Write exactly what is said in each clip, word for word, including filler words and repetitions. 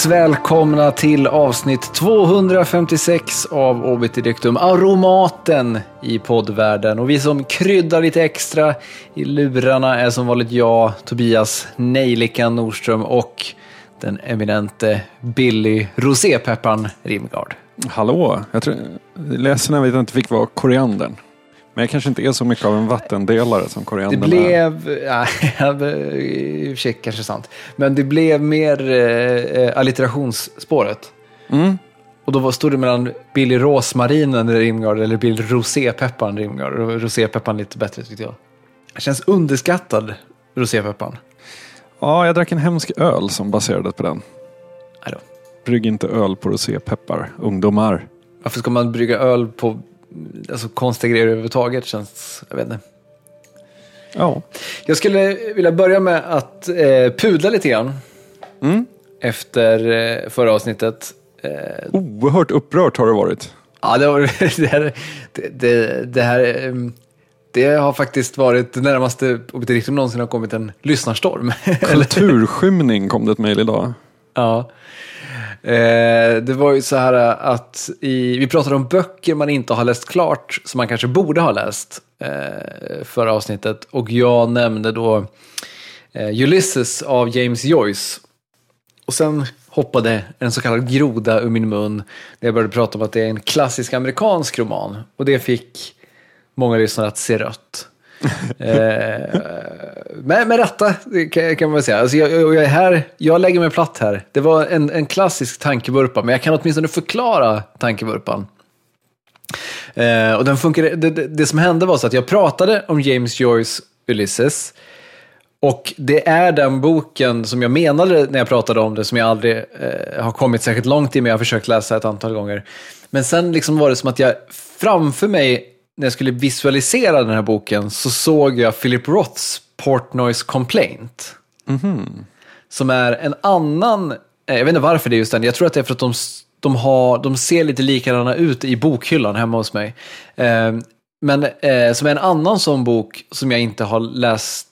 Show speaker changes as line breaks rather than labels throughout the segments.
Varmt välkomna till avsnitt tvåhundrafemtiosex av Obitidictum, aromaten i poddvärlden. Och vi som kryddar lite extra i lurarna är som vanligt jag, Tobias Nejlikan Nordström och den eminente Billy Rosépepparn Rimgard.
Hallå, jag tror, ledsen att jag inte fick vara koriandern. Men jag kanske inte är så mycket av en vattendelare som koriandern
Det blev, ja, i och för sig kanske sant. Men det blev mer eh, alliterationsspåret.
Mm.
Och då stod det mellan Billy Rosmarinen Rimgard eller Billy Rosépepparn Rimgard. Och Rosépepparn lite bättre tyckte jag. Det känns underskattad, Rosépepparn.
Ja, jag drack en hemsk öl som baserades på den.
Nej då.
Brygg inte öl på rosépeppar, ungdomar.
Varför ska man brygga öl på alltså, konstiga grejer överhuvudtaget? Känns, jag vet inte.
Ja.
Jag skulle vilja börja med att eh, pudla lite grann.
Mm.
Efter eh, förra avsnittet. Eh,
Oerhört upprört har det varit.
Ja, det, var, det, här, det, det, det här det har faktiskt varit det närmaste Obitidictum någonsin har kommit en lyssnarstorm.
Kulturskymning kom det ett mejl idag.
Ja. Eh, det var ju så här att i, vi pratade om böcker man inte har läst klart som man kanske borde ha läst eh, förra avsnittet. Och jag nämnde då eh, Ulysses av James Joyce. Och sen hoppade en så kallad groda ur min mun när jag började prata om att det är en klassisk amerikansk roman. Och det fick många lyssnare att se rött. eh, men med rätta kan, kan man säga. Alltså jag, jag, är här, jag lägger mig platt här. Det var en, en klassisk tankevurpa, men jag kan åtminstone förklara tankevurpan. Eh, och den funkar, det, det, det som hände var så att jag pratade om James Joyce Ulysses. Och det är den boken som jag menade när jag pratade om det, som jag aldrig eh, har kommit särskilt långt i, men jag har försökt läsa ett antal gånger. Men sen liksom var det som att jag framför mig, när jag skulle visualisera den här boken, så såg jag Philip Roths Portnoy's Complaint.
Mm-hmm.
Som är en annan, eh, jag vet inte varför det är just den, jag tror att det är för att de, de, har, de ser lite likadana ut i bokhyllan hemma hos mig. Eh, men eh, som är en annan sån bok som jag inte har läst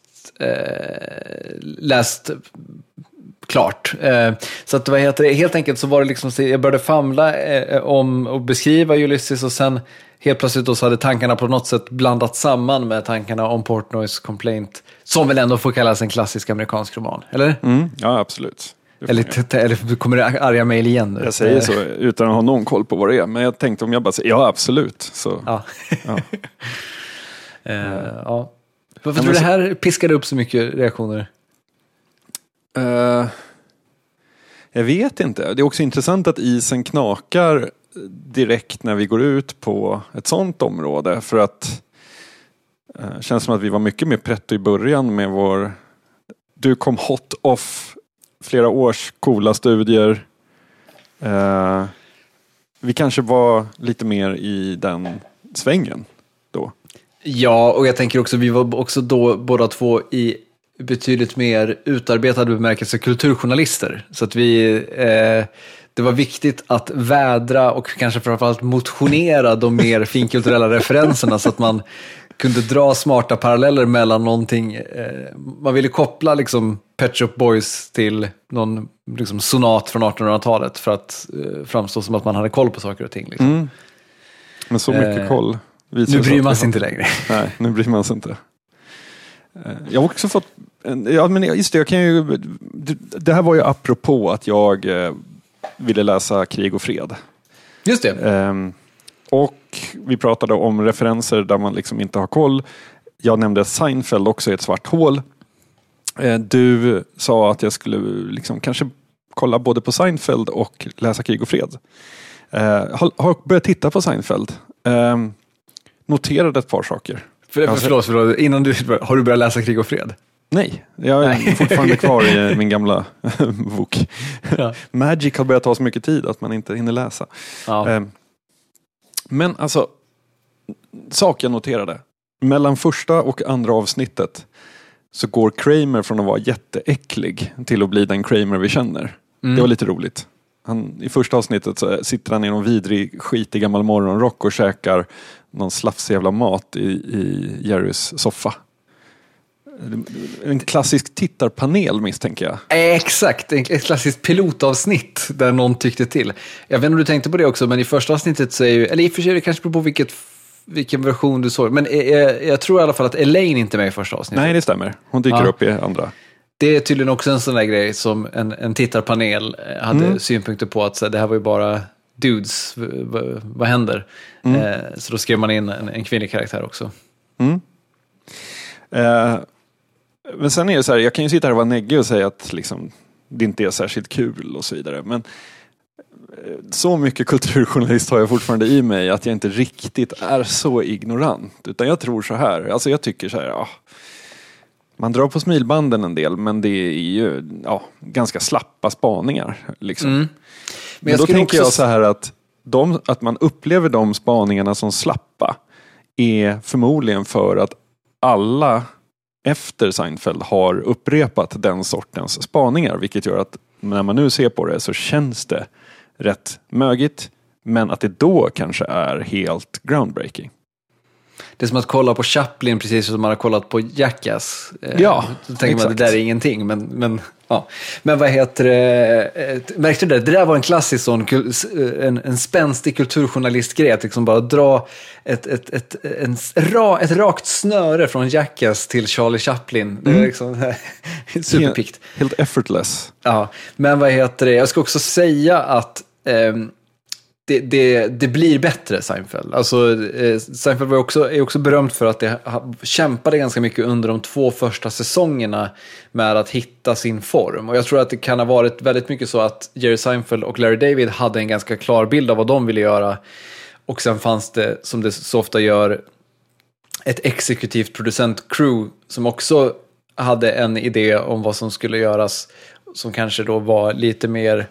Eh, läst klart. Eh, så att vad heter det? Helt enkelt så var det liksom, jag började famla eh, om och beskriva Ulysses, och sen helt plötsligt då så hade tankarna på något sätt blandat samman med tankarna om Portnoy's Complaint, som väl ändå får kallas en klassisk amerikansk roman, eller?
Mm, ja, absolut.
Eller, eller kommer det arga mejl igen nu?
Jag säger så utan att ha någon koll på vad det är, men jag tänkte om jag bara säger ja, absolut. Så,
ja.
ja.
eh, ja. Varför tror du det här piskade upp så mycket reaktioner?
Uh, jag vet inte. Det är också intressant att isen knakar direkt när vi går ut på ett sånt område. För att det uh, känns som att vi var mycket mer pretto i början med vår... Du kom hot off flera års coola studier. Uh, vi kanske var lite mer i den svängen då. Ja,
och jag tänker också, vi var också då båda två i betydligt mer utarbetade bemärkelse kulturjournalister. Så att vi, eh, det var viktigt att vädra och kanske framförallt motionera de mer finkulturella referenserna, så att man kunde dra smarta paralleller mellan någonting. Eh, man ville koppla liksom Pet Shop Boys till någon liksom sonat från artonhundratalet för att eh, framstå som att man hade koll på saker och ting. Liksom.
Mm. Men så mycket
eh,
koll.
Nu bryr man sig inte längre.
Nej, nu bryr man sig inte. Jag har också fått... Ja, men just det, jag kan ju... Det här var ju apropå att jag ville läsa Krig och fred.
Just det.
Och vi pratade om referenser där man liksom inte har koll. Jag nämnde Seinfeld också i ett svart hål. Du sa att jag skulle liksom kanske kolla både på Seinfeld och läsa Krig och fred. Har, har börjat titta på Seinfeld. Noterade ett par saker.
För, alltså, förlåt, förlåt. Innan du, har du börjat läsa Krig och fred?
Nej, jag är Nej. fortfarande kvar i min gamla bok. Ja. Magic har börjat ta så mycket tid att man inte hinner läsa. Ja. Men alltså, sak jag noterade. Mellan första och andra avsnittet så går Kramer från att vara jätteäcklig till att bli den Kramer vi känner. Mm. Det var lite roligt. Han, i första avsnittet så sitter han i någon vidrig skit i gammal morgonrock och käkar någon slafsig jävla mat i, i Jerrys soffa. En klassisk tittarpanel misstänker jag.
Exakt, ett klassiskt pilotavsnitt där någon tyckte till. Jag vet inte om du tänkte på det också, men i första avsnittet så är ju, eller i och för sig det kanske beror på vilket, vilken version du såg, men jag, jag tror i alla fall att Elaine inte är med i första avsnittet.
Nej, det stämmer. Hon dyker ja. upp i andra.
Det är tydligen också en sån där grej som en, en tittarpanel hade mm. synpunkter på, att så, det här var ju bara dudes, v- v- vad händer? Mm. Eh, så då skrev man in en, en kvinnlig karaktär också.
Mm. Eh, men sen är det så här, jag kan ju sitta här och vara neggig och säga att liksom, det inte är särskilt kul och så vidare, men så mycket kulturjournalist har jag fortfarande i mig att jag inte riktigt är så ignorant, utan jag tror så här, alltså jag tycker så här, ja, man drar på smilbanden en del, men det är ju ja, ganska slappa spaningar liksom. Mm. Men, men då tänker också... jag så här att, de, att man upplever de spaningarna som slappa är förmodligen för att alla efter Seinfeld har upprepat den sortens spaningar, vilket gör att när man nu ser på det så känns det rätt mögigt, men att det då kanske är helt groundbreaking. Det
är som att kolla på Chaplin precis som man har kollat på Jackass.
Ja,
så tänker man att det där är ingenting, men, men, ja. men vad heter det? Märkte du det? Det där var en klassisk sån, en, en spänstig kulturjournalistgrej, att liksom bara dra ett, ett, ett, en, ett rakt snöre från Jackass till Charlie Chaplin. Mm. Det är liksom superpikt.
Helt, helt effortless.
Ja, men vad heter det? Jag ska också säga att ehm, Det, det, det blir bättre, Seinfeld. Alltså, eh, Seinfeld var också, är också berömt för att det ha, kämpade ganska mycket under de två första säsongerna med att hitta sin form. Och jag tror att det kan ha varit väldigt mycket så att Jerry Seinfeld och Larry David hade en ganska klar bild av vad de ville göra. Och sen fanns det, som det så ofta gör, ett exekutivt producent-crew som också hade en idé om vad som skulle göras, som kanske då var lite mer...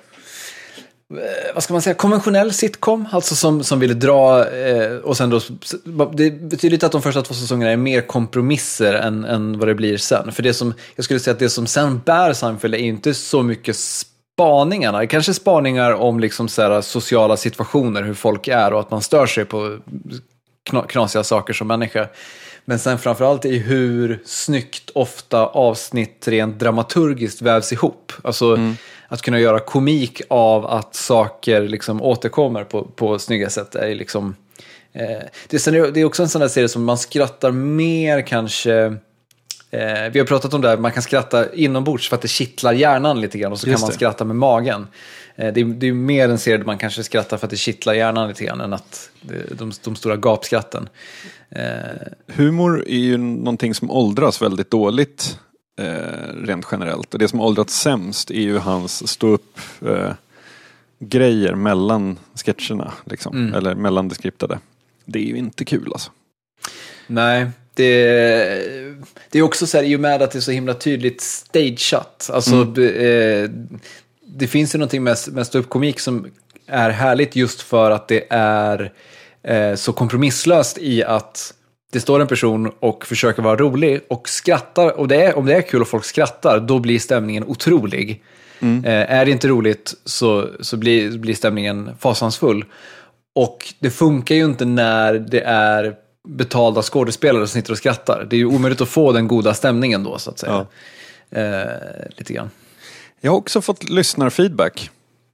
vad ska man säga, konventionell sitcom, alltså som, som ville dra eh, och sen då, det betyder att de första två säsongerna är mer kompromisser än, än vad det blir sen, för det som, jag skulle säga att det som sen bär Seinfeld är inte så mycket spaningarna, kanske spaningar om liksom så här sociala situationer, hur folk är och att man stör sig på knasiga saker som människa. Men sen framförallt i hur snyggt ofta avsnitt rent dramaturgiskt vävs ihop. Alltså mm. att kunna göra komik av att saker liksom återkommer på, på snygga sätt är liksom... Eh, det, är, det är också en sån där serie som man skrattar mer kanske... Eh, vi har pratat om det här, man kan skratta inombords för att det kittlar hjärnan lite grann och så Just kan man det. skratta med magen. Eh, det, är, det är mer en serie där man kanske skrattar för att det kittlar hjärnan lite grann än att det, de, de stora gapskratten.
Eh. Humor är ju någonting som åldras väldigt dåligt eh, rent generellt. Och det som åldrats sämst är ju hans stå upp eh, grejer mellan sketcherna liksom, mm. eller mellan det skriptade. Det är ju inte kul alltså.
Nej, det, det är också så här, i och med att det är så himla tydligt stageat. Alltså mm. eh, det finns ju någonting med, med ståuppkomik som är härligt just för att det är eh, så kompromisslöst i att det står en person och försöker vara rolig och skrattar, och det är, om det är kul och folk skrattar, då blir stämningen otrolig. Mm. Eh, är det inte roligt så, så blir, blir stämningen fasansfull. Och det funkar ju inte när det är betalda skådespelare som sitter och skrattar. Det är ju omöjligt att få den goda stämningen då, så att säga. Ja. Eh, lite grann.
Jag har också fått lyssnarfeedback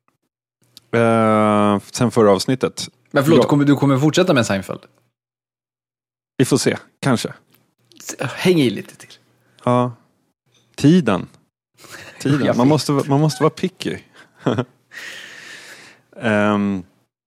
eh, sen förra avsnittet.
Men förlåt,
jag...
kommer, du kommer fortsätta med Seinfeld?
Vi får se, kanske.
Häng i lite till.
Ja. Tiden. Tiden. Man måste, man måste vara picky. um,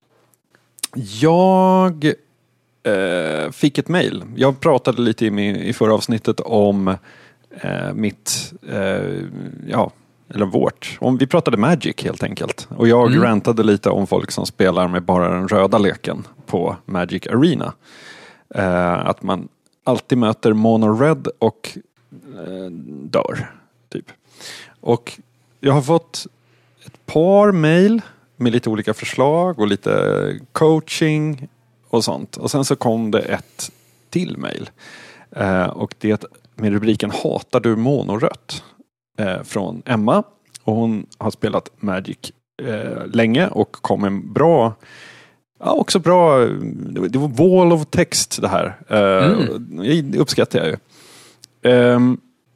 jag uh, fick ett mejl. Jag pratade lite i, i förra avsnittet om uh, mitt, uh, ja, eller vårt. Om, vi pratade Magic helt enkelt. Och jag mm. rantade lite om folk som spelar med bara den röda leken på Magic Arena. Uh, att man alltid möter mono red och uh, dör typ. Och jag har fått ett par mejl med lite olika förslag och lite coaching och sånt. Och sen så kom det ett till mejl. Uh, och det med rubriken Hatar du monorött? Uh, från Emma. Och hon har spelat Magic uh, länge och kom en bra... Ja, också bra. Det var wall of text det här. Mm. Det uppskattar jag ju. Um,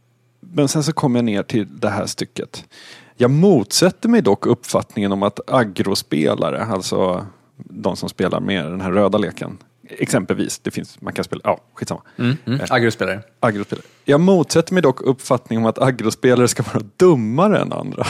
men sen så kom jag ner till det här stycket. Jag motsätter mig dock uppfattningen om att agrospelare, alltså de som spelar med den här röda leken, exempelvis, det finns, man kan spela, ja, skitsamma.
Mm, mm. Agrospelare.
Agrospelare. Jag motsätter mig dock uppfattningen om att agrospelare ska vara dummare än andra.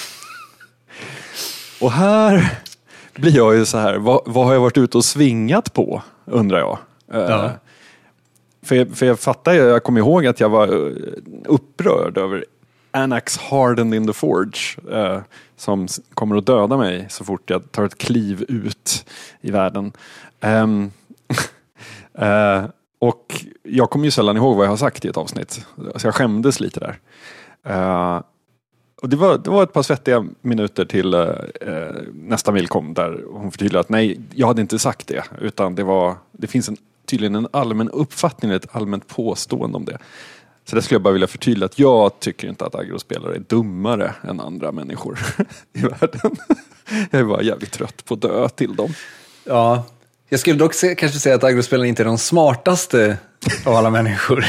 Och här blir jag ju så här, vad, vad har jag varit ute och svingat på, undrar jag. Ja. Uh, för, jag för jag fattar ju, jag kommer ihåg att jag var upprörd över Anax Hardened in the Forge, uh, som kommer att döda mig så fort jag tar ett kliv ut i världen. Um, uh, och jag kommer ju sällan ihåg vad jag har sagt i ett avsnitt. Så jag skämdes lite där. Uh, och det var, det var ett par svettiga minuter till uh, nästa mail kom där hon förtydligade att nej, jag hade inte sagt det. Utan det var, det finns en, tydligen en allmän uppfattning, ett allmänt påstående om det. Så det skulle jag bara vilja förtydliga att jag tycker inte att agrospelare är dummare än andra människor i världen. Jag är bara jävligt trött på att dö till dem.
Ja, jag skulle dock se, kanske säga att agrospelare inte är de smartaste av alla människor.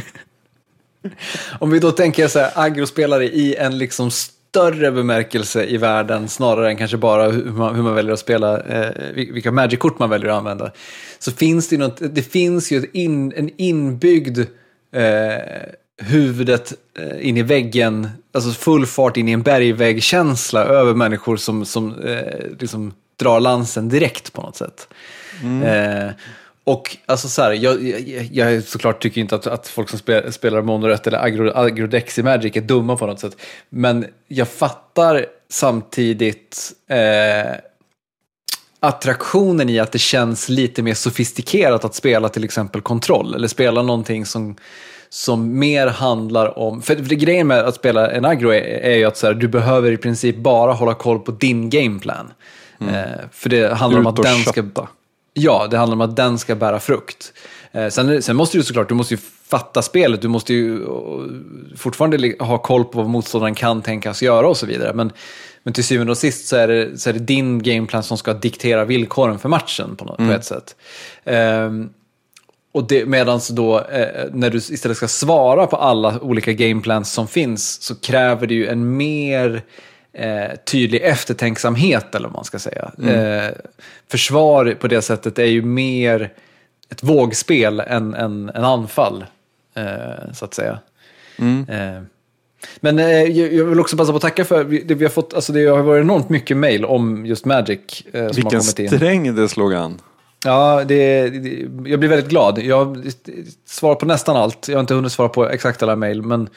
Om vi då tänker så här, agrospelare i en liksom större bemärkelse i världen, snarare än kanske bara hur man, hur man väljer att spela, eh, vilka Magic-kort man väljer att använda, så finns det ju något, det finns ju ett in, en inbyggd eh, huvudet eh, in i väggen, alltså full fart in i en bergvägkänsla över människor som, som eh, liksom drar lansen direkt på något sätt. Mm. Eh, och alltså så här, jag, jag, jag såklart tycker inte att, att folk som spel, spelar monorätt eller agro, agrodex i Magic är dumma på något sätt. Men jag fattar samtidigt eh, attraktionen i att det känns lite mer sofistikerat att spela till exempel kontroll. Eller spela någonting som, som mer handlar om... För, för grejen med att spela en agro är, är ju att så här, du behöver i princip bara hålla koll på din gameplan. Mm. Eh, för det handlar om att den ska... Ja, det handlar om att den ska bära frukt. Eh, sen, sen måste du såklart, du måste ju fatta spelet, du måste ju fortfarande ha koll på vad motståndaren kan tänkas göra och så vidare. Men, men till syvende och sist så är, det, så är det din gameplan som ska diktera villkoren för matchen på, något, mm. på ett sätt. Eh, och det, medans då, eh, när du istället ska svara på alla olika gameplans som finns, så kräver det ju en mer... Eh, tydlig eftertänksamhet, eller vad man ska säga. Mm. Eh, försvar på det sättet är ju mer ett vågspel än en, en anfall, eh, så att säga. Mm. Eh, men eh, jag vill också passa på att tacka för det vi har fått, alltså det har varit enormt mycket mejl om just Magic eh, som
Vilken
har kommit in.
Vilken sträng det slog an.
Ja, det, det, jag blir väldigt glad. Jag svarar på nästan allt. Jag har inte hunnit svara på exakt alla mejl, men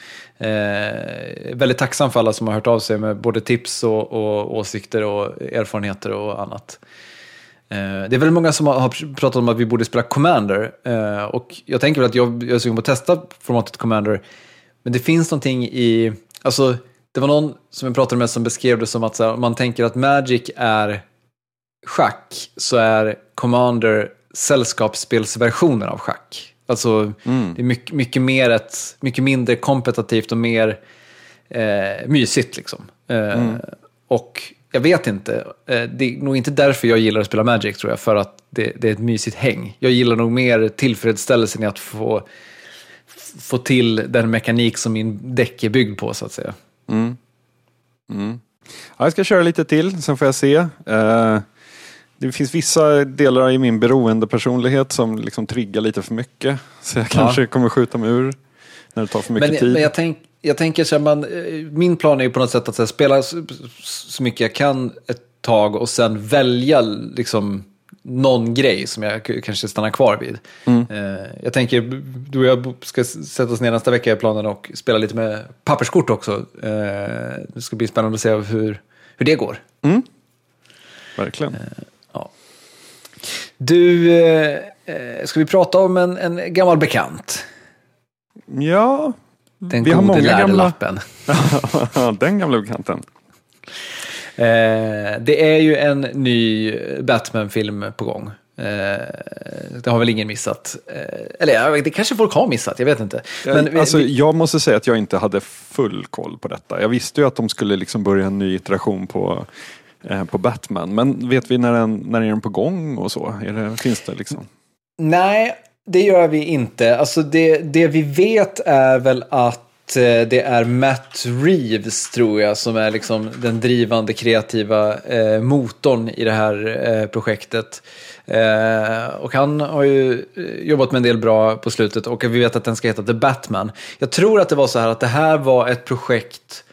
eh, väldigt tacksam för alla som har hört av sig med både tips och, och åsikter och erfarenheter och annat. Eh, det är väldigt många som har, har pratat om att vi borde spela Commander, eh, och jag tänker väl att jag, jag är sugen på att testa formatet Commander, men det finns någonting i, alltså det var någon som jag pratade med som beskrev det som att så här, om man tänker att Magic är schack, så är Commander sällskapsspelsversionen av schack. Alltså mm. det är mycket, mycket mer ett, mycket mindre kompetitivt och mer eh, mysigt liksom. Eh, mm. Och jag vet inte, eh, det är nog inte därför jag gillar att spela Magic, tror jag, för att det, det är ett mysigt häng. Jag gillar nog mer tillfredsställelsen i att få få till den mekanik som min däck är byggd på, så att säga.
Mm. Mm. Ja, jag ska köra lite till, sen får jag se. Uh... Det finns vissa delar i min beroende personlighet som liksom triggar lite för mycket. Så jag kanske ja. kommer skjuta mig ur när det tar för mycket
men,
tid.
Men jag, tänk, jag tänker så här, man, min plan är ju på något sätt att så här, spela så, så mycket jag kan ett tag och sen välja liksom någon grej som jag kanske stannar kvar vid. Mm. Jag tänker, du och jag ska sätta oss ner nästa vecka i planen och spela lite med papperskort också. Det ska bli spännande att se hur, hur det går.
Mm. Verkligen.
Ja. Du, eh, ska vi prata om en, en gammal bekant?
Ja,
den
vi har många gamla
lappen.
Den gamla bekanten.
Eh, det är ju en ny Batman-film på gång. Eh, det har väl ingen missat. Eh, eller det kanske folk har missat, jag vet inte.
Men, alltså, vi, jag måste säga att jag inte hade full koll på detta. Jag visste ju att de skulle liksom börja en ny iteration på på Batman, men vet vi när den, när är den på gång och så? Är det, finns det liksom?
Nej, det gör vi inte. Alltså det, det vi vet är väl att att eh, det är Matt Reeves, tror jag, som är liksom den drivande kreativa eh, motorn i det här eh, projektet. Eh, och han har ju jobbat med en del bra på slutet, och vi vet att den ska heta The Batman. Jag tror att det var så här att det här var ett projekt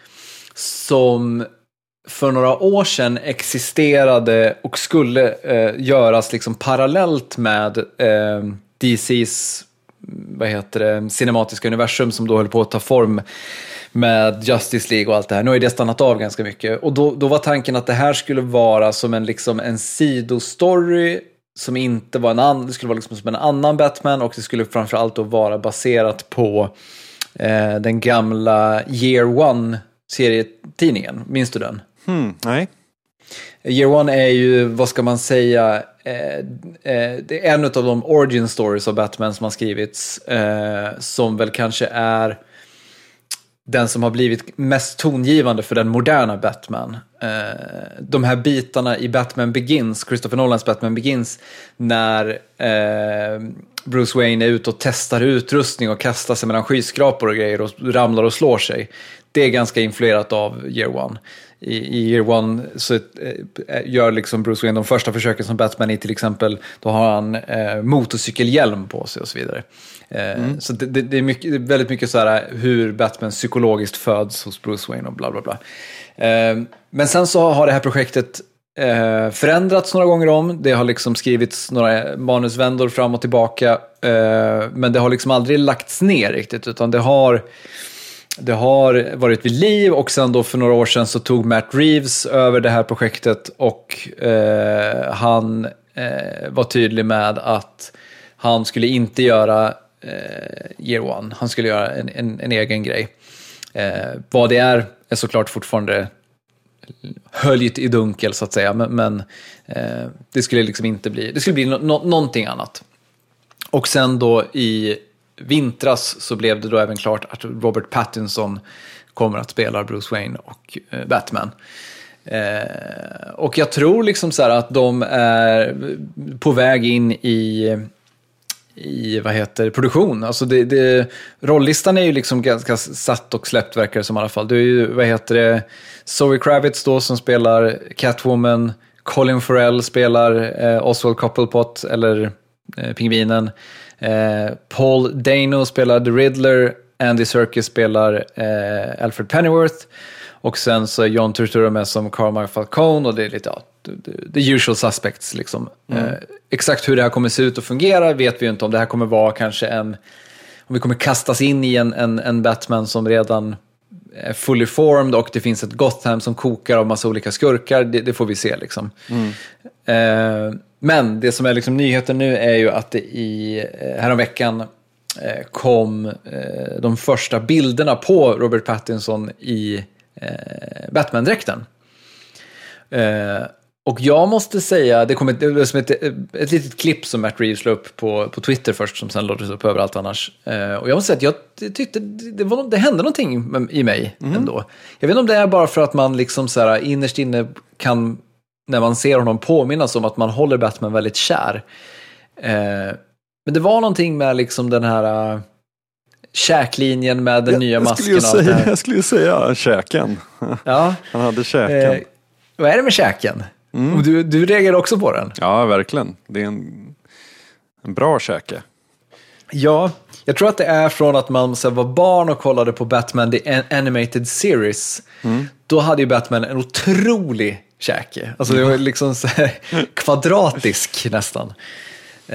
som för några år sedan existerade och skulle eh, göras liksom parallellt med eh, D C:s, vad heter det, cinematiska universum, som då höll på att ta form med Justice League och allt det här. Nu har det stannat av ganska mycket. Och då, då var tanken att det här skulle vara som en, liksom en sidostory som inte var en annan, det skulle vara liksom som en annan Batman, och det skulle framförallt då vara baserat på eh, den gamla Year One-serietidningen. Minns du den?
Hmm, nej.
Year One är ju, vad ska man säga, eh, eh, det är en av de origin stories av Batman som har skrivits, eh, som väl kanske är den som har blivit mest tongivande för den moderna Batman. Eh, de här bitarna i Batman Begins, Christopher Nolans Batman Begins, när eh, Bruce Wayne är ute och testar utrustning och kastar sig mellan skyskrapor och grejer och ramlar och slår sig. Det är ganska influerat av Year One. I, i Year One så äh, gör liksom Bruce Wayne de första försöken som Batman i, till exempel, då har han äh, motorcykelhjälm på sig och så vidare. Äh, mm. Så det, det, det, är mycket, det är väldigt mycket så här hur Batman psykologiskt föds hos Bruce Wayne och bla bla bla. Äh, men sen så har det här projektet äh, förändrats några gånger om. Det har liksom skrivits några manusvändor fram och tillbaka, äh, men det har liksom aldrig lagts ner riktigt, utan det har Det har varit vid liv, och sen då för några år sedan så tog Matt Reeves över det här projektet, och eh, han eh, var tydlig med att han skulle inte göra eh, Year One. Han skulle göra en, en, en egen grej. Eh, vad det är är såklart fortfarande höljt i dunkel, så att säga, men, men eh, det skulle liksom inte bli, det skulle bli no, no, någonting annat. Och sen då i vintras så blev det då även klart att Robert Pattinson kommer att spela Bruce Wayne och eh, Batman. Eh, och jag tror liksom så här att de är på väg in i i vad heter produktion. Alltså det, det, rolllistan är ju liksom ganska satt och släppt, verkar det som i alla fall. Det är ju, vad heter det, Zoe Kravitz då som spelar Catwoman, Colin Farrell spelar eh, Oswald Cobblepot eller eh, Pingvinen. Eh, Paul Dano spelar The Riddler, Andy Serkis spelar eh, Alfred Pennyworth, och sen så är John Turturro med som Carmine Falcone, och det är lite, ja, the, the usual suspects liksom. Mm. Eh, exakt hur det här kommer se ut och fungera vet vi ju inte. Om det här kommer vara kanske en, om vi kommer kastas in i en, en, en Batman som redan är fully formed, och det finns ett Gotham som kokar av massa olika skurkar, det, det får vi se liksom. Mm. Eh, Men det som är liksom nyheten nu är ju att det i, häromveckan eh, kom eh, de första bilderna på Robert Pattinson i eh, Batman-dräkten. Eh, och jag måste säga, det kom ett, det som ett, ett litet klipp som Matt Reeves la upp på, på Twitter först, som sen lades upp överallt annars. Eh, och jag måste säga att jag tyckte det, var, det hände någonting i mig mm. ändå. Jag vet inte om det är bara för att man liksom så här, innerst inne kan, när man ser honom, påminnas om att man håller Batman väldigt kär. Eh, men det var någonting med liksom den här uh, käklinjen med den jag, nya masken.
Jag skulle, säga, jag skulle ju säga käken.
Ja.
Han hade käken. Eh,
vad är det med käken? Mm. Du, du reagerar också på den?
Ja, verkligen. Det är en, en bra käke.
Ja, jag tror att det är från att man så var barn och kollade på Batman The Animated Series. Mm. Då hade ju Batman en otrolig käke. Alltså det var liksom så här kvadratisk nästan. Eh,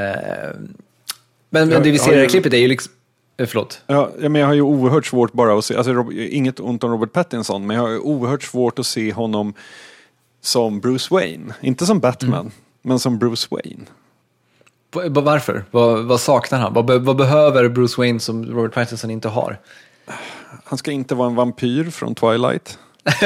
men, men det vi ser i det klippet är ju liksom... Förlåt.
Ja, men jag har ju oerhört svårt bara att se... Alltså, inget ont om Robert Pattinson, men jag har ju oerhört svårt att se honom som Bruce Wayne. Inte som Batman, mm. men som Bruce Wayne.
Varför? Vad, vad saknar han? Vad, vad behöver Bruce Wayne som Robert Pattinson inte har?
Han ska inte vara en vampyr från Twilight.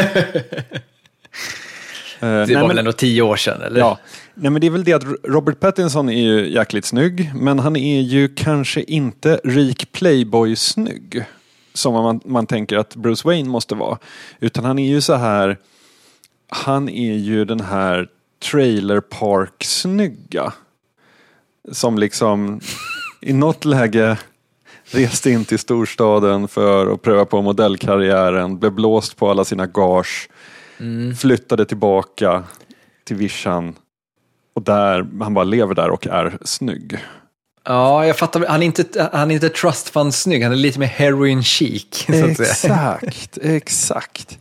Det var Nej, väl men, ändå tio år sedan, eller?
Ja. Nej, men det är väl det att Robert Pattinson är ju jäkligt snygg, men han är ju kanske inte rik playboy-snygg som man, man tänker att Bruce Wayne måste vara. Utan han är ju så här, han är ju den här trailer park-snygga som liksom i något läge reste in till storstaden för att pröva på modellkarriären, blev blåst på alla sina gage, mm. flyttade tillbaka till vischan och där, han bara lever där och är snygg.
Ja, jag fattar. Han är inte, han är inte trust fund snygg, han är lite mer heroin chic. Så att
exakt,
säga.
exakt.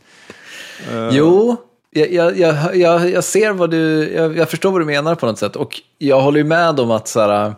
Jo, jag, jag, jag, jag, jag ser vad du, jag, jag förstår vad du menar på något sätt. Och jag håller ju med om att så här,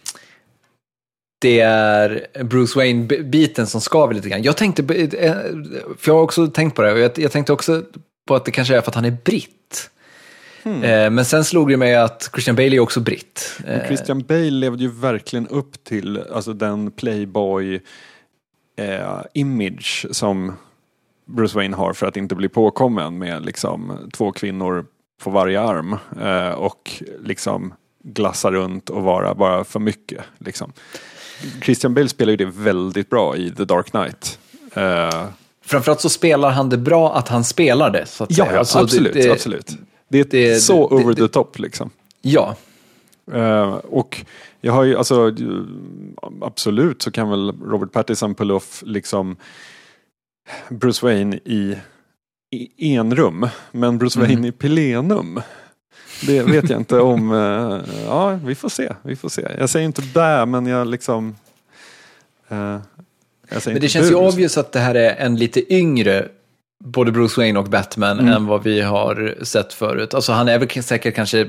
det är Bruce Wayne-biten som skaver lite grann. Jag tänkte, för jag har också tänkt på det, och jag, jag tänkte också på att det kanske är för att han är britt. Hmm. Men sen slog det mig att Christian Bale är också britt.
Men Christian Bale levde ju verkligen upp till alltså den playboy eh, image som Bruce Wayne har för att inte bli påkommen med liksom två kvinnor på varje arm eh, och liksom glassa runt och vara bara för mycket liksom. Christian Bale spelar ju det väldigt bra i The Dark Knight. Eh,
Framförallt så spelar han det bra att han spelar det så att
ja,
säga.
Alltså, absolut, det, absolut. Det är det, så det, over det, the top liksom.
Ja.
Uh, och jag har ju, alltså absolut så kan väl Robert Pattinson pull off liksom Bruce Wayne i, i enrum, men Bruce mm. Wayne i plenum. Det vet jag inte om. Uh, ja, vi får se, vi får se. Jag säger inte bä, men jag liksom uh, jag säger
men det känns
bus.
ju obvious att det här är en lite yngre både Bruce Wayne och Batman mm. än vad vi har sett förut. Alltså han är väl säkert kanske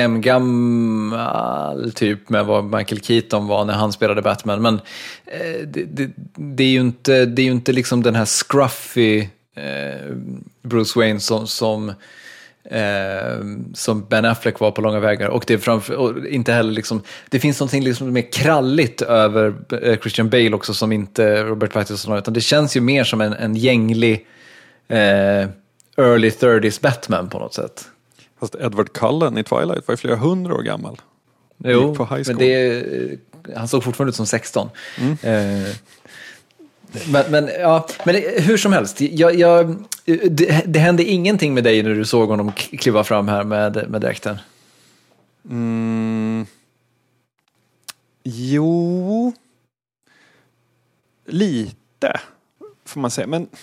jämngammal typ med vad Michael Keaton var när han spelade Batman. Men eh, det, det, det är ju inte, det är ju inte liksom den här scruffy eh, Bruce Wayne som, som, eh, som Ben Affleck var på långa vägar. Och det är framför, och inte heller liksom, det finns någonting liksom mer kralligt över eh, Christian Bale också som inte Robert Pattinson har, utan det känns ju mer som en, en gänglig Eh, early thirties Batman på något sätt.
Fast Edward Cullen i Twilight var ju flera hundra år gammal.
Jo, men det, han såg fortfarande ut som sexton. Mm. Eh, men, men, ja, men hur som helst, jag, jag, det, det hände ingenting med dig när du såg honom kliva fram här med, med dräkten?
Mm. Jo, lite får man säga, men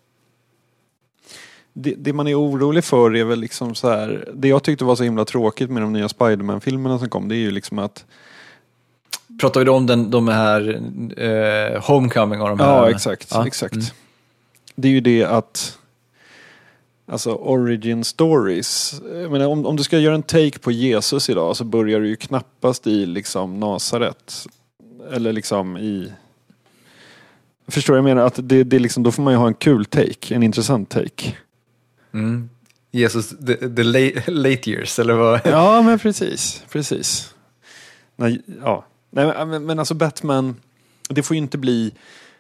Det, det man är orolig för är väl liksom så här, det jag tyckte var så himla tråkigt med de nya Spider-Man-filmerna som kom, det är ju liksom att
pratar vi då om den, de här eh, Homecoming och de här?
Ja, exakt,
ja.
exakt.
Mm.
Det är ju det att alltså origin stories, jag menar, om, om du ska göra en take på Jesus idag så börjar du ju knappast i liksom Nasaret eller liksom i förstår jag menar att det, det liksom, då får man ju ha en kul take, en intressant take.
Mm. Jesus, the, the late, late years, eller vad?
Ja, men precis, precis. Nej, ja. Nej, men, men alltså Batman, det får ju inte bli,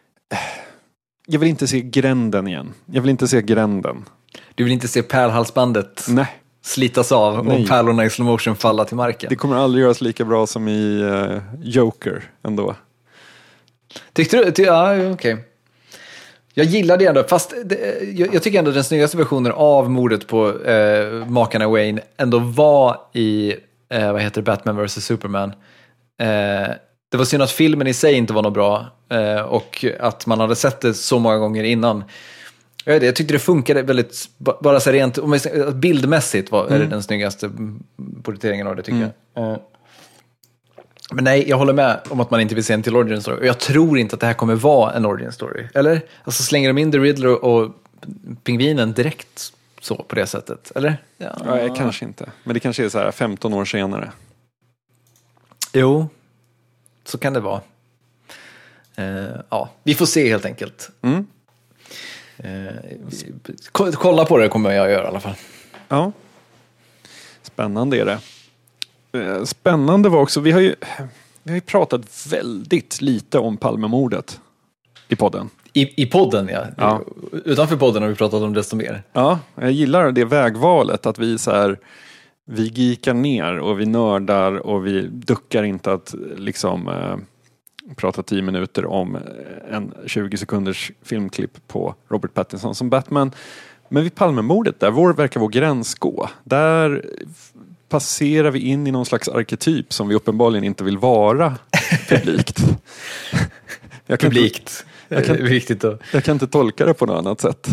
jag vill inte se gränden igen. Jag vill inte se gränden.
Du vill inte se pärlhalsbandet
Nej.
slitas av
Nej.
och pärlorna i slow motion falla till marken?
Det kommer aldrig göras lika bra som i uh, Joker ändå.
Tyckte du? Ty, ja, okej. Okay. Jag gillar det ändå, fast det, jag, jag tycker ändå den snyggaste versionen av mordet på eh, makarna Wayne ändå var i, eh, vad heter det, Batman versus Superman. Eh, det var synd att filmen i sig inte var något bra eh, och att man hade sett det så många gånger innan. Jag, vet, jag tyckte det funkade väldigt, bara så rent, om jag, bildmässigt var mm. är det den snyggaste porträtteringen av det tycker mm. jag. Eh, Men nej, jag håller med om att man inte vill se en till origin story. Och jag tror inte att det här kommer vara en origin story. Eller? Alltså slänger de in The Riddler och pingvinen direkt så på det sättet? Eller?
Ja, ja kanske inte. Men det kanske är så här femton år senare.
Jo, så kan det vara. Uh, ja, vi får se helt enkelt.
Mm.
Uh, kolla på det kommer jag göra i alla fall.
Ja. Spännande är det. Spännande var också, vi har ju vi har ju pratat väldigt lite om Palmemordet i podden.
I, i podden, ja.
ja.
Utanför podden har vi pratat om desto mer.
Ja, jag gillar det vägvalet att vi så här, vi geekar ner och vi nördar och vi duckar inte att liksom eh, prata tio minuter om en tjugo sekunders filmklipp på Robert Pattinson som Batman. Men vid Palmemordet, där vår, verkar vår gräns gå. Där passerar vi in i någon slags arketyp som vi uppenbarligen inte vill vara publikt. Jag kan
publikt.
Inte, jag, kan,
det är viktigt att...
jag kan inte tolka det på något annat sätt.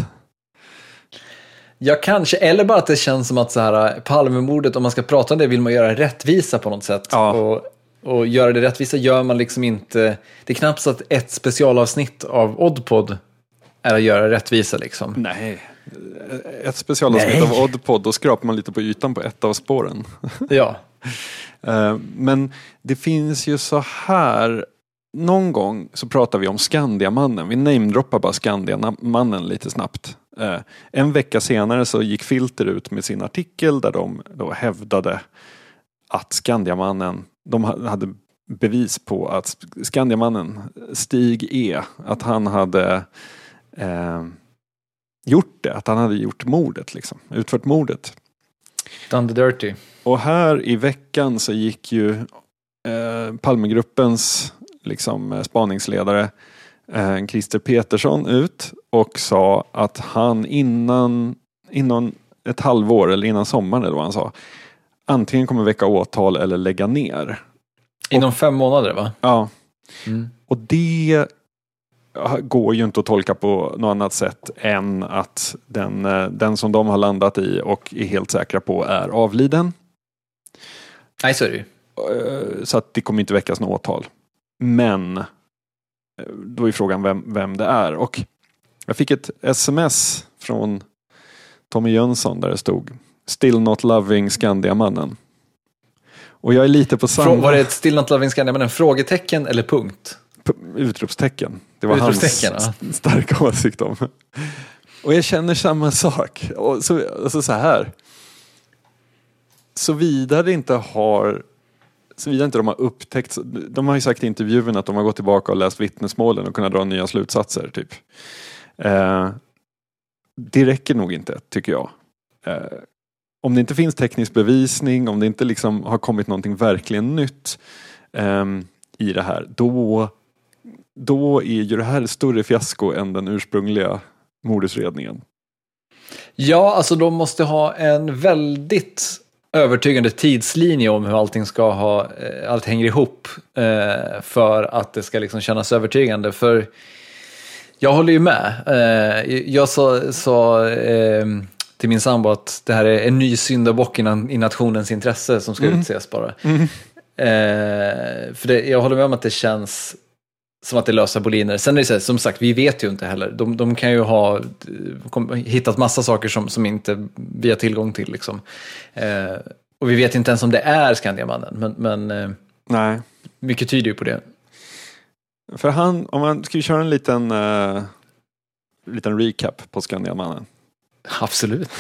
Jag kanske, eller bara att det känns som att så här, Palmemordet, om man ska prata om det, vill man göra rättvisa på något sätt.
Ja.
Och, och göra det rättvisa gör man liksom inte, det är knappt så att ett specialavsnitt av Oddpod är att göra rättvisa liksom.
Nej, ett specialavsnitt
Nej.
av Oddpod, då skrapar man lite på ytan på ett av spåren.
Ja.
Men det finns ju så här, någon gång så pratar vi om Skandiamannen. Vi namedroppar bara Skandiamannen lite snabbt. En vecka senare så gick Filter ut med sin artikel där de då hävdade att Skandiamannen, de hade bevis på att Skandiamannen, Stig E, att han hade eh, gjort det, att han hade gjort mordet liksom, utfört mordet.
Done the dirty.
Och här i veckan så gick ju eh, Palmegruppens liksom spaningsledare eh, Christer Petersson ut och sa att han innan, innan ett halvår eller innan sommaren eller vad han sa, antingen kommer väcka åtal eller lägga ner.
Inom och, fem månader va?
Ja.
Mm.
Och det går ju inte att tolka på något annat sätt än att den, den som de har landat i och är helt säkra på är avliden.
Nej, så är det ju.
Så att det kommer inte väckas något åtal. Men då är frågan vem, vem det är. Och jag fick ett sms från Tommy Jönsson där det stod Still not loving Skandiamannen. Och jag är lite på samma...
Var det ett Still not loving Skandiamannen frågetecken eller punkt?
P- utropstecken. Det var
Utropstecken,
hans
ja.
starka åsikt om. Och jag känner samma sak. Och så, alltså så här. Såvida det inte har... Såvida inte de har upptäckt... De har ju sagt i intervjun att de har gått tillbaka och läst vittnesmålen och kunnat dra nya slutsatser, typ. Eh, det räcker nog inte, tycker jag. Eh, om det inte finns teknisk bevisning, om det inte liksom har kommit någonting verkligen nytt eh, i det här, då, då är ju det här ett större fiasko än den ursprungliga mordutredningen.
Ja, alltså de måste ha en väldigt övertygande tidslinje om hur allting ska ha, allt hänger ihop eh, för att det ska liksom kännas övertygande. För jag håller ju med. Eh, jag sa, sa eh, till min sambo att det här är en ny syndabock i nationens intresse som ska mm. utses bara. Mm. Eh, för det, jag håller med om att det känns som att det löser boliner. Sen är det så här, som sagt, vi vet ju inte heller. De, de kan ju ha kom, hittat massa saker som, som inte vi har tillgång till. Liksom. Eh, och vi vet inte ens om det är Skandiamannen. Men, men eh,
Nej.
mycket tyder ju på det.
För han, om man ska köra en liten, uh, liten recap på Skandiamannen.
Absolut.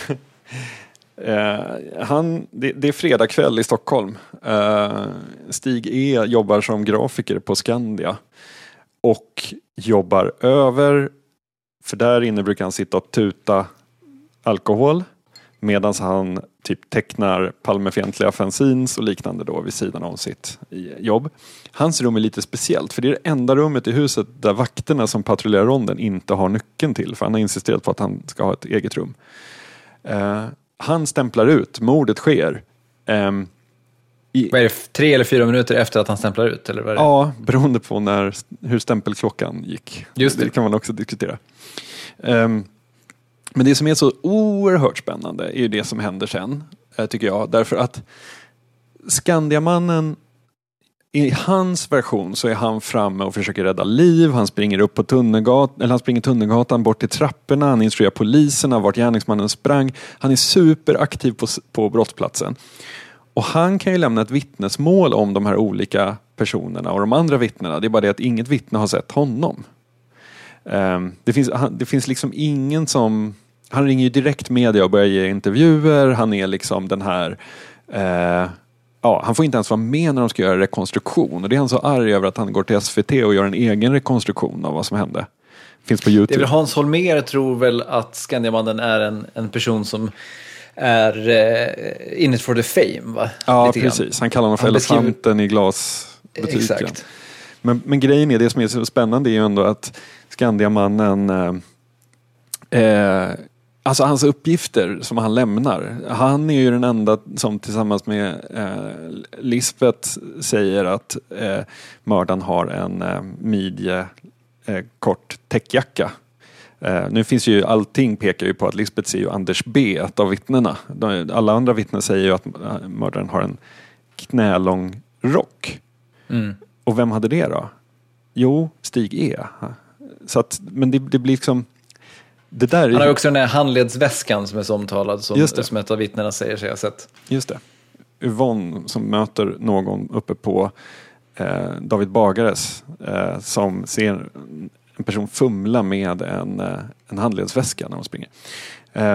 uh, han, det, det är fredag kväll i Stockholm. Uh, Stig E jobbar som grafiker på Skandia. Och jobbar över, för där inne brukar han sitta och tuta alkohol medan han typ tecknar palmefientliga fanzines och liknande då vid sidan av sitt jobb. Hans rum är lite speciellt, för det är det enda rummet i huset där vakterna som patrullerar ronden inte har nyckeln till, för han har insisterat på att han ska ha ett eget rum. Uh, han stämplar ut, mordet sker. Um,
I, vad är det, tre eller fyra minuter efter att han stämplar ut? Eller vad är det?
Ja, beroende på när, hur stämpelklockan gick.
Just det.
Det kan man också diskutera. Um, men det som är så oerhört spännande är ju det som händer sen, tycker jag. Därför att Skandiamannen, i hans version så är han framme och försöker rädda liv. Han springer upp på tunnelgatan, eller han springer tunnelgatan bort till trapporna. Han instruerar poliserna vart gärningsmannen sprang. Han är superaktiv på, på brottsplatsen. Och han kan ju lämna ett vittnesmål om de här olika personerna och de andra vittnena. Det är bara det att inget vittne har sett honom. Um, det, finns, han, det finns liksom ingen som... Han ringer ju direkt media och börjar ge intervjuer. Han är liksom den här... Uh, ja, han får inte ens vara med när de ska göra rekonstruktion. Och det är han så arg över att han går till S V T och gör en egen rekonstruktion av vad som hände. Finns på YouTube.
Det är väl Hans Holmér tror väl att Skandiamannen är en, en person som... är uh, in it for the fame, va?
Ja,
lite
precis.
Grann.
Han kallar honom för
han
elefanten
beskriver...
i glasbutiken.
Exakt.
Men, men grejen är, det som är så spännande är ju ändå att Skandiamannen, eh, eh, alltså hans uppgifter som han lämnar, han är ju den enda som tillsammans med eh, Lisbeth säger att eh, mördaren har en eh, midje eh, kort täckjacka. Eh, nu finns ju allting pekar ju på att Lisbeth ser ju Anders B, ett av vittnena. De, alla andra vittnen säger ju att äh, mördaren har en knälång rock.
Mm.
Och vem hade det då? Jo, Stig E. Så att, men det, det blir liksom... Det där
Han har
är...
ju också den här handledsväskan som är så omtalad som,
Just det.
som ett av vittnena säger sig ha sett.
Just det. Yvonne som möter någon uppe på eh, David Bagares eh, som ser en person fumla med en, eh, en handledsväska när de springer. Eh,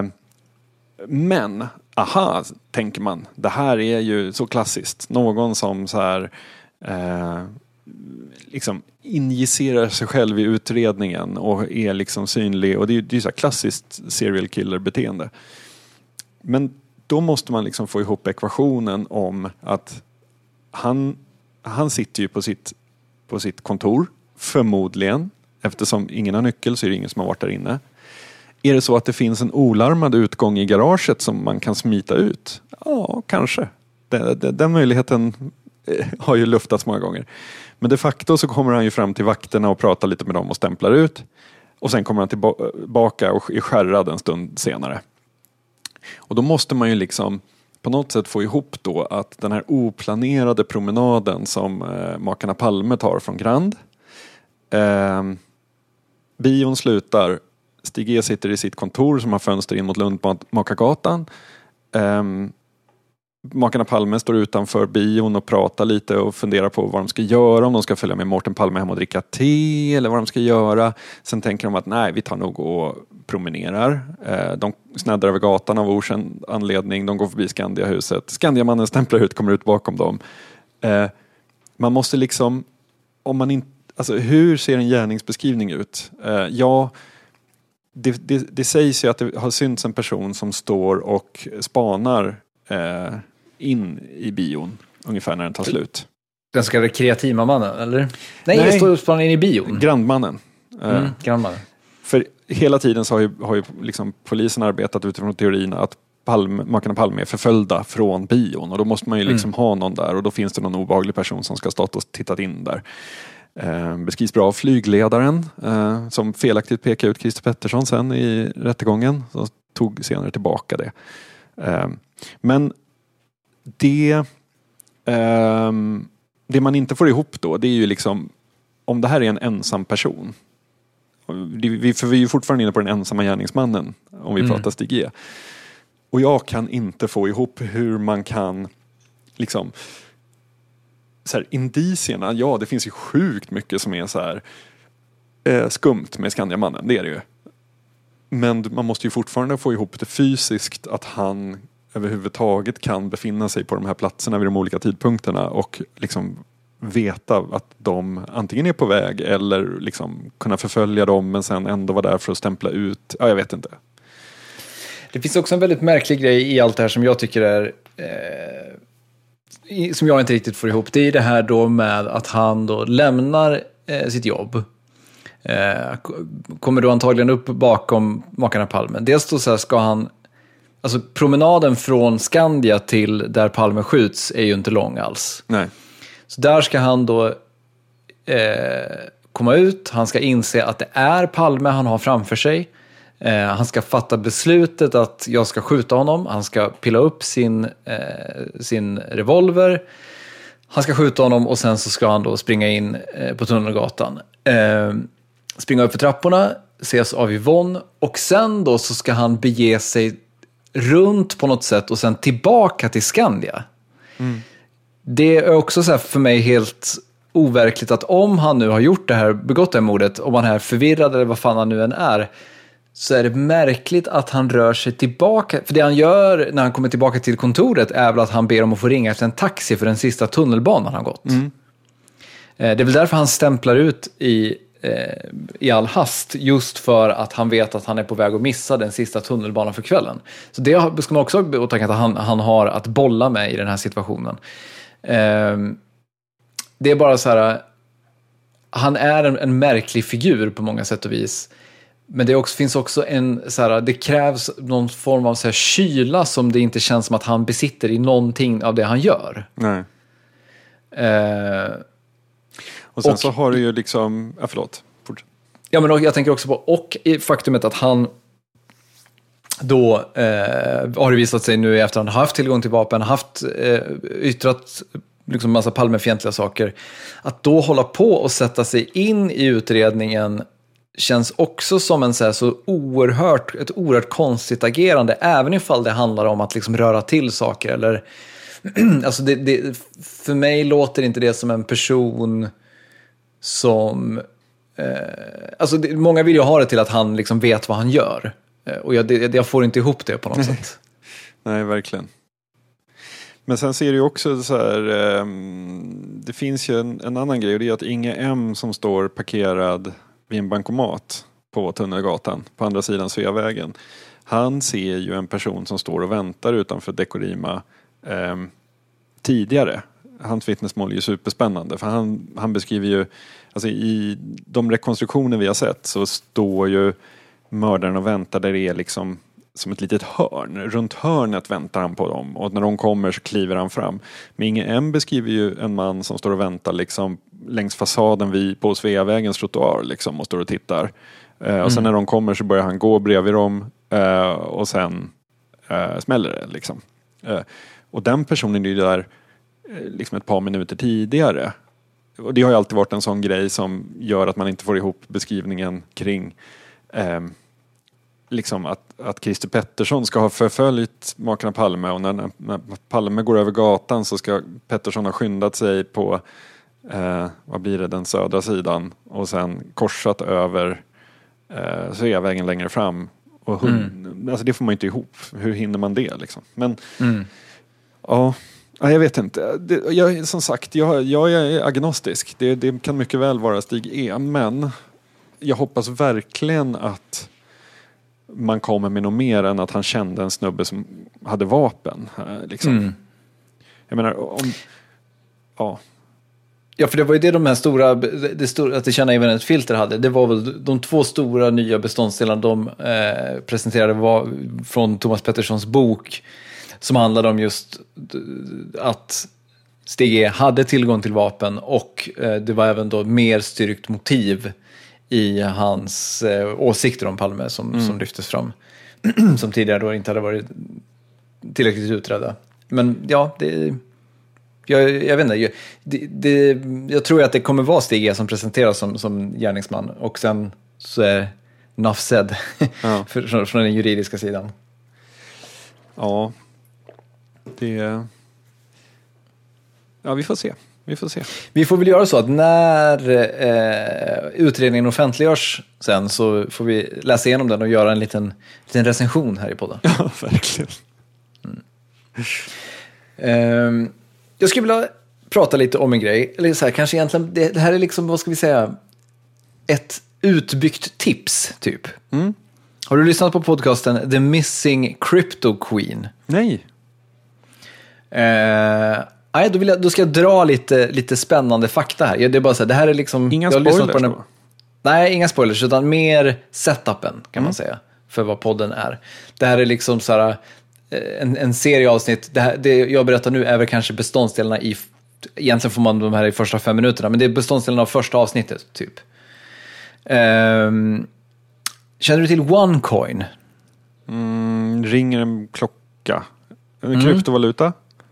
men, aha, tänker man. Det här är ju så klassiskt. Någon som så här eh, liksom injicerar sig själv i utredningen och är liksom synlig. Och det är ju det är så här klassiskt serial killer beteende. Men då måste man liksom få ihop ekvationen om att han, han sitter ju på sitt, på sitt kontor, förmodligen. Eftersom ingen har nyckel så är det ingen som har varit där inne. Är det så att det finns en olarmad utgång i garaget som man kan smita ut? Ja, kanske. Den, den, den möjligheten har ju luftats många gånger. Men de facto så kommer han ju fram till vakterna och pratar lite med dem och stämplar ut. Och sen kommer han tillbaka och är skärrad en stund senare. Och då måste man ju liksom på något sätt få ihop då att den här oplanerade promenaden som eh, makarna Palme tar från Grand. Eh, bion slutar. Stig E sitter i sitt kontor som har fönster in mot Lundmakargatan. Eh, makarna Palme står utanför bion och pratar lite och funderar på vad de ska göra. Om de ska följa med Mårten Palme hem och dricka te eller vad de ska göra. Sen tänker de att nej, vi tar nog och promenerar. De snaddar över gatan av okänd anledning. De går förbi Skandiahuset. Skandiamannen stämplar ut, kommer ut bakom dem. Man måste liksom, om man inte, alltså hur ser en gärningsbeskrivning ut? Ja, det, det, det sägs ju att det har synts en person som står och spanar in i bion ungefär när den tar slut.
Den så kallade kreativa mannen, eller? Nej,
Nej.
det står och spanar in i bion.
Grandmannen.
Mm, grandmannen.
För hela tiden så har ju, har ju liksom polisen arbetat utifrån teorin att Palme, makarna Palme är förföljda från bion. Och då måste man ju liksom mm. ha någon där. Och då finns det någon obehaglig person som ska ha stått och tittat in där. Eh, beskrivs bra av flygledaren. Eh, som felaktigt pekade ut Christer Pettersson sen i rättegången. Så tog senare tillbaka det. Eh, men det... Eh, det man inte får ihop då, det är ju liksom... Om det här är en ensam person... Vi, för vi är ju fortfarande inne på den ensamma gärningsmannen om vi mm. pratar Stig E. Och jag kan inte få ihop hur man kan liksom så här, indicierna, ja det finns ju sjukt mycket som är så här eh, skumt med Skandiamannen, det är det ju. Men man måste ju fortfarande få ihop det fysiskt att han överhuvudtaget kan befinna sig på de här platserna vid de olika tidpunkterna och liksom veta att de antingen är på väg eller liksom kunna förfölja dem men sen ändå vara där för att stämpla ut. Ja, jag vet inte.
Det finns också en väldigt märklig grej i allt det här som jag tycker är eh, som jag inte riktigt får ihop. Det är det här då med att han då lämnar eh, sitt jobb. Eh, kommer då antagligen upp bakom makarna Palme. Dels då så här ska han, alltså promenaden från Skandia till där Palme skjuts är ju inte lång alls.
Nej.
Så där ska han då eh, komma ut. Han ska inse att det är Palme han har framför sig. Eh, han ska fatta beslutet att jag ska skjuta honom. Han ska pilla upp sin, eh, sin revolver. Han ska skjuta honom och sen så ska han då springa in eh, på Tunnelgatan. Eh, springa upp för trapporna, ses av Yvonne. Och sen då så ska han bege sig runt på något sätt och sen tillbaka till Skandia. Mm. Det är också så här för mig helt overkligt att om han nu har gjort det här, begått det här mordet, om han är förvirrad eller vad fan han nu än är, så är det märkligt att han rör sig tillbaka. För det han gör när han kommer tillbaka till kontoret är väl att han ber om att få ringa efter en taxi för den sista tunnelbanan han gått. Mm. Det är väl därför han stämplar ut i, i all hast, just för att han vet att han är på väg att missa den sista tunnelbanan för kvällen. Så det ska man också åtänka att han, han har att bolla med i den här situationen. Det är bara så här, han är en, en märklig figur på många sätt och vis. Men det också, finns också en så här, det krävs någon form av så här kyla som det inte känns som att han besitter i någonting av det han gör.
Nej.
Eh,
och sen
och,
så har du ju liksom, ja förlåt. Fortsätt.
Ja, men jag tänker också på, och i faktumet att han då eh, har det visat sig nu i efterhand haft tillgång till vapen, haft eh, yttrat liksom massa Palmefientliga saker. Att då hålla på och sätta sig in i utredningen känns också som en så, här, så oerhört, ett oerhört konstigt agerande, även ifall det handlar om att liksom röra till saker. Eller, alltså det, det, för mig låter inte det som en person som... Eh, alltså det, många vill ju ha det till att han liksom vet vad han gör. Eh, och jag, det, jag får inte ihop det på något sätt.
Nej, verkligen. Men sen ser du ju också så här, eh, det finns ju en, en annan grej, och det är att Inge M som står parkerad vid en bankomat på Tunnelgatan på andra sidan Sveavägen. Han ser ju en person som står och väntar utanför Dekorima eh, tidigare. Hans vittnesmål är ju superspännande, för han, han beskriver ju, alltså i de rekonstruktioner vi har sett så står ju mördaren och väntar där det är liksom som ett litet hörn. Runt hörnet väntar han på dem, och när de kommer så kliver han fram. Men Inge M beskriver ju en man som står och väntar liksom längs fasaden vid, på Sveavägens trottoar liksom, och står och tittar. Eh, och sen mm. när de kommer så börjar han gå bredvid dem eh, och sen eh, smäller det liksom. Eh, och den personen är ju där eh, liksom ett par minuter tidigare. Och det har ju alltid varit en sån grej som gör att man inte får ihop beskrivningen kring eh, liksom att, att Christer Pettersson ska ha förföljt makarna Palme, och när, när Palme går över gatan så ska Pettersson ha skyndat sig på eh, vad blir det, den södra sidan, och sen korsat över eh, Sveavägen längre fram. Och hund, mm. alltså det får man inte ihop. Hur hinner man det liksom? Men mm. ja, jag vet inte. Det, jag, som sagt, jag, jag är agnostisk. Det, det kan mycket väl vara Stig E, men jag hoppas verkligen att man kommer med något mer än att han kände en snubbe som hade vapen. Liksom. Mm. Jag menar, om... Ja.
Ja, för det var ju det de här stora, det stora att det känna även ett filter hade. Det var väl de två stora nya beståndsdelarna de eh, presenterade var från Thomas Petterssons bok, som handlade om just att Stig E hade tillgång till vapen, och eh, det var även då mer styrkt motiv i hans eh, åsikter om Palme som, mm. som lyftes fram. Som tidigare då inte hade varit tillräckligt utredda. Men ja, det, jag, jag vet inte. Jag, det, det, jag tror att det kommer vara Stig E som presenteras som, som gärningsman. Och sen så är enough said ja. för, från den juridiska sidan.
Ja, det... Ja, vi får se. Vi får se.
Vi får väl göra så att när eh, utredningen offentliggörs sen, så får vi läsa igenom den och göra en liten, liten recension här i podden.
Ja, verkligen.
Mm. Eh, jag skulle vilja prata lite om en grej. Eller så här, kanske egentligen, det, det här är liksom, vad ska vi säga, ett utbyggt tips, typ. Mm. Har du lyssnat på podcasten The Missing Crypto Queen?
Nej.
Eh... Nej, då, vill jag, då ska jag dra lite, lite spännande fakta här. Det är bara så här, det här är liksom...
Inga
jag
spoilers
på den,
då?
Nej, inga spoilers, utan mer setupen kan
mm.
man säga, för vad podden är. Det här är liksom så här, en, en serie avsnitt. Det, här, det jag berättar nu är väl kanske beståndsdelarna i... Egentligen får man de här i första fem minuterna, men det är beståndsdelarna av första avsnittet, typ. Um, känner du till OneCoin?
Mm, ringer en klocka. En mm. kryptovaluta?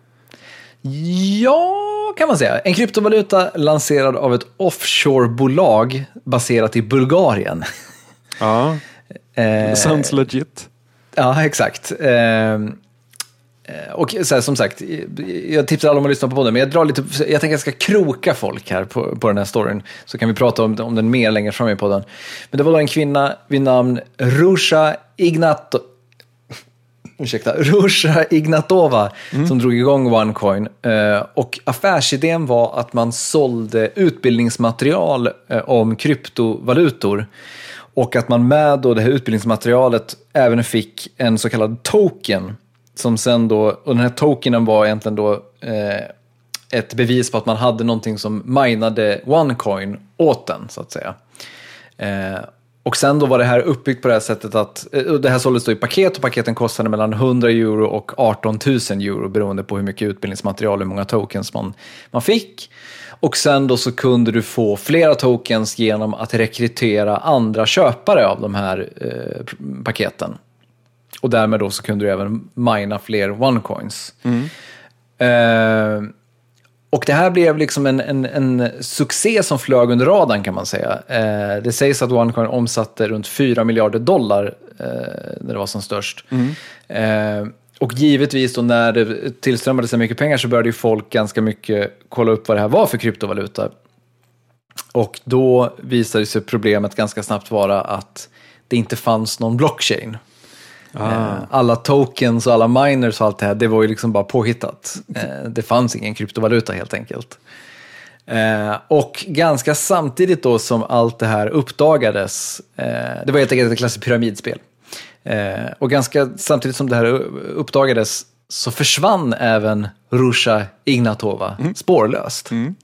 Ja, kan man säga. En kryptovaluta lanserad av ett offshore-bolag baserat i Bulgarien.
Ja, eh, sounds legit.
Ja, exakt. Eh, och så här, som sagt, jag tipsar alla om att lyssna på podden, men jag drar lite, jag tänker att jag ska kroka folk här på, på den här storyn, så kan vi prata om, om den mer längre fram i podden. Men det var då en kvinna vid namn Rusha Ignato Ursäkta, Rusha Ignatova mm. som drog igång OneCoin. Eh, och affärsidén var att man sålde utbildningsmaterial eh, om kryptovalutor. Och att man med då det här utbildningsmaterialet även fick en så kallad token. Som sen då, och den här tokenen var egentligen då eh, ett bevis på att man hade någonting som minade OneCoin åt den, så att säga. Eh, och sen då var det här uppbyggt på det här sättet att det här såldes då i paket och paketen kostade mellan hundra euro och arton tusen euro beroende på hur mycket utbildningsmaterial och hur många tokens man, man fick. Och sen då så kunde du få flera tokens genom att rekrytera andra köpare av de här eh, paketen. Och därmed då så kunde du även mina fler OneCoins. Mm. Eh, och det här blev liksom en, en, en succé som flög under radarn kan man säga. Eh, det sägs att OneCoin omsatte runt fyra miljarder dollar eh, när det var som störst. Mm. Eh, och givetvis då när det tillströmmade så mycket pengar så började ju folk ganska mycket kolla upp vad det här var för kryptovaluta. Och då visade sig problemet ganska snabbt vara att det inte fanns någon blockchain. Ah. Alla tokens och alla miners och allt det här, det var ju liksom bara påhittat. Det fanns ingen kryptovaluta helt enkelt. Och ganska samtidigt då som allt det här uppdagades, det var helt enkelt ett klassiskt pyramidspel. Och ganska samtidigt som det här uppdagades så försvann även Ruja Ignatova mm. spårlöst. Mm.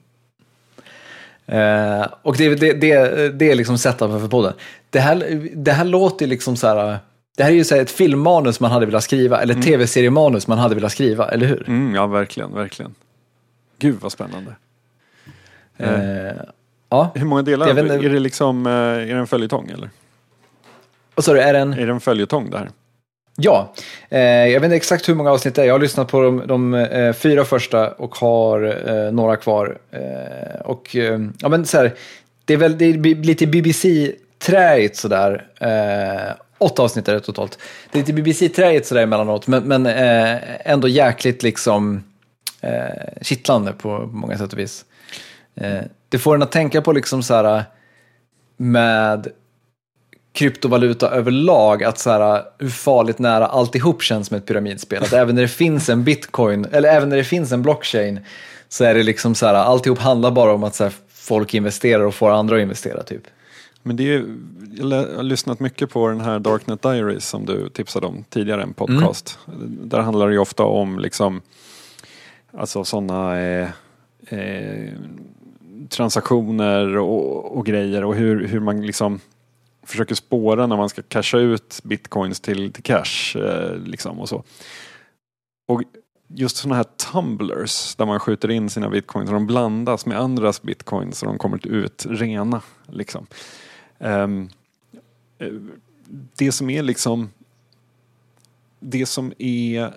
Och det, det, det, det är liksom setupen för podden. Det här, det här låter liksom så här. Det här är ju så här ett filmmanus man hade velat skriva, eller mm. tv-seriemanus man hade velat skriva, eller hur?
Mm, ja, verkligen, verkligen. Gud vad spännande.
Eh, eh, ja.
Hur många delar? Inte, är det liksom, är det en följetong eller?
Och så är det en...
Är det en följetong där?
Ja, eh, jag vet inte exakt hur många avsnitt det är. Jag har lyssnat på de, de eh, fyra första och har eh, några kvar. Eh, och eh, ja, men så här, det är väl det är lite B B C-träigt sådär. Eh, åtta avsnitt är det totalt. Det är lite B B C-träigt sådär emellanåt, men, men eh, ändå jäkligt liksom eh, kittlande på, på många sätt och vis. Eh, det får en att tänka på liksom så här med kryptovaluta överlag, att så här, hur farligt nära alltihop känns som ett pyramidspel. Att även när det finns en bitcoin, eller även när det finns en blockchain, så är det liksom så här, alltihop handlar bara om att så här, folk investerar och får andra att investera typ.
Men det är, jag har lyssnat mycket på den här Darknet Diaries som du tipsade om tidigare, en podcast. Mm. Där handlar det ju ofta om liksom, alltså sådana eh, eh, transaktioner och, och grejer och hur, hur man liksom försöker spåra när man ska casha ut bitcoins till, till cash eh, liksom och så. Och just sådana här tumblers där man skjuter in sina bitcoins och de blandas med andras bitcoins och de kommer ut rena liksom. Um, det som är liksom det som är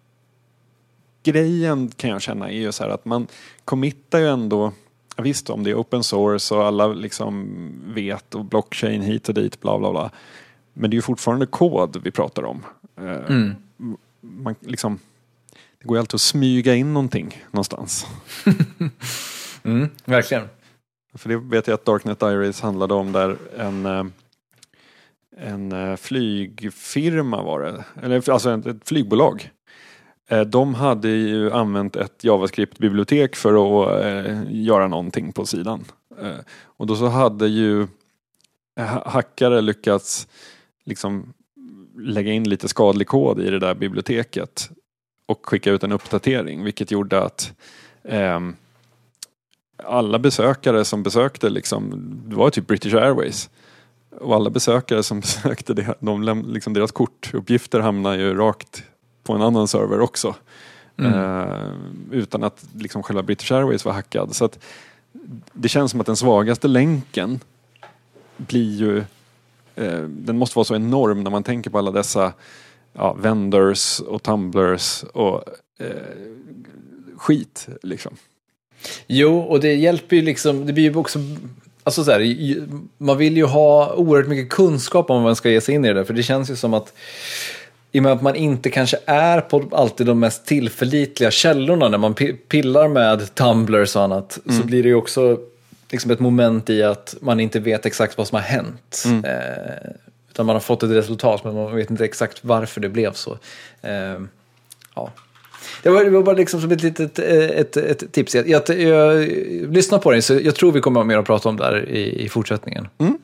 grejen kan jag känna är ju så här att man committar ju ändå, visst om det är open source och alla liksom vet och blockchain hit och dit bla bla bla, men det är ju fortfarande kod vi pratar om. Mm. Man liksom, det går ju alltid att smyga in någonting någonstans.
mm, verkligen.
För det vet jag att Darknet Diaries handlade om, där en, en flygfirma var det, eller alltså ett flygbolag. De hade ju använt ett JavaScript-bibliotek för att göra någonting på sidan. Och då så hade ju hackare lyckats liksom lägga in lite skadlig kod i det där biblioteket och skicka ut en uppdatering, vilket gjorde att eh, alla besökare som besökte liksom, det var typ British Airways, och alla besökare som besökte det, de, liksom deras kortuppgifter hamnar ju rakt på en annan server också. Mm. Eh, utan att liksom själva British Airways var hackad. Så att det känns som att den svagaste länken blir ju, eh, den måste vara så enorm när man tänker på alla dessa ja, vendors och tumblers och eh, skit liksom.
Jo, och det hjälper ju liksom, det blir ju också, alltså så här, man vill ju ha oerhört mycket kunskap om vad man ska ge sig in i det, för det känns ju som att i och med att man inte kanske är på alltid de mest tillförlitliga källorna när man pillar med tumblers och annat, mm. så blir det ju också liksom ett moment i att man inte vet exakt vad som har hänt. Mm. Eh, utan man har fått ett resultat, men man vet inte exakt varför det blev så. Eh, ja. Det var, det var bara liksom som ett litet ett, ett, ett tips. Jag, jag, jag lyssnar på det, så jag tror vi kommer att ha mer att prata om där i, i fortsättningen. Mm.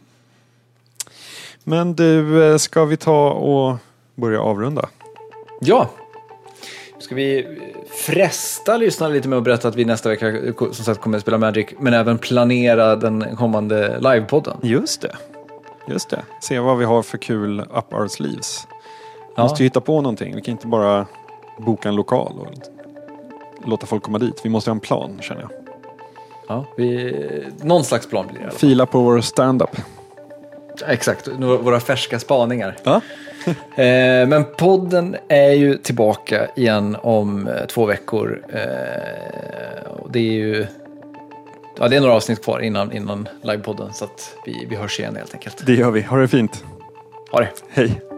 Men du, ska vi ta och börja avrunda?
Ja. Ska vi fresta lyssna lite med att berätta att vi nästa vecka som sagt kommer att spela Magic, men även planera den kommande livepodden.
Just det. Just det. Se vad vi har för kul up our sleeves. Vi
Ja.
måste ju hitta på någonting. Vi kan inte bara boka en lokal och låta folk komma dit. Vi måste ha en plan, känner jag.
Ja, vi, någon slags plan blir det i alla fall.
Fila på vår stand-up.
Exakt, våra färska spaningar.
Ja.
Eh, men podden är ju tillbaka igen om eh, två veckor. Eh, och det är ju ja, det är några avsnitt kvar innan, innan livepodden, så att vi, vi hörs igen helt enkelt.
Det gör vi. Ha det fint.
Ha det.
Hej.